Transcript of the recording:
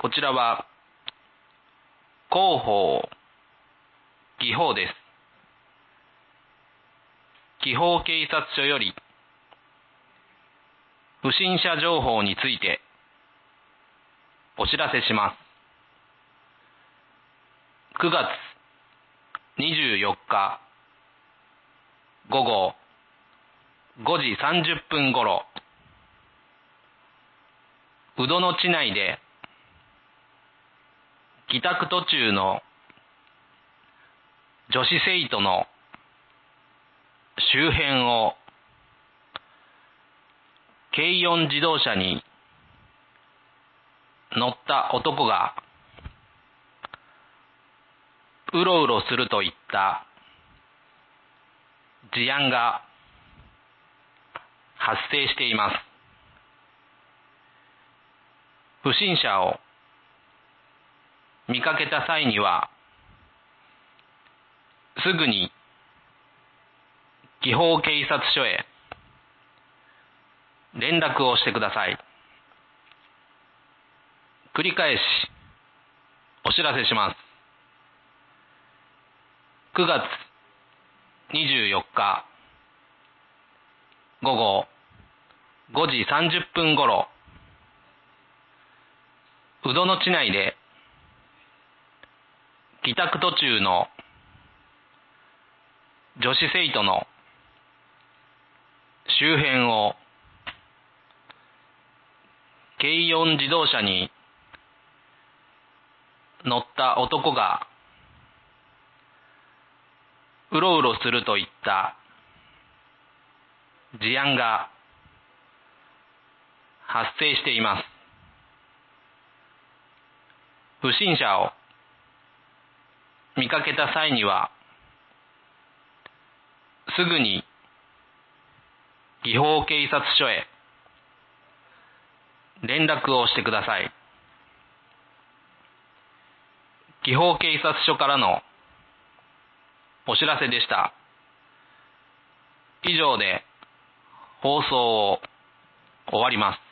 こちらは広報技法です。技法警察署より不審者情報についてお知らせします。9月24日午後5時30分ごろ、宇土の地内で帰宅途中の女子生徒の周辺を軽四自動車に乗った男がうろうろするといった事案が発生しています。不審者を見かけた際にはすぐに技法警察署へ連絡をしてください。繰り返しお知らせします。9月24日午後5時30分ごろ、宇土の地内で帰宅途中の女子生徒の周辺を軽四自動車に乗った男がうろうろするといった事案が発生しています。不審者を見かけた際にはすぐに技法警察署へ連絡をしてください。技法警察署からのお知らせでした。以上で放送を終わります。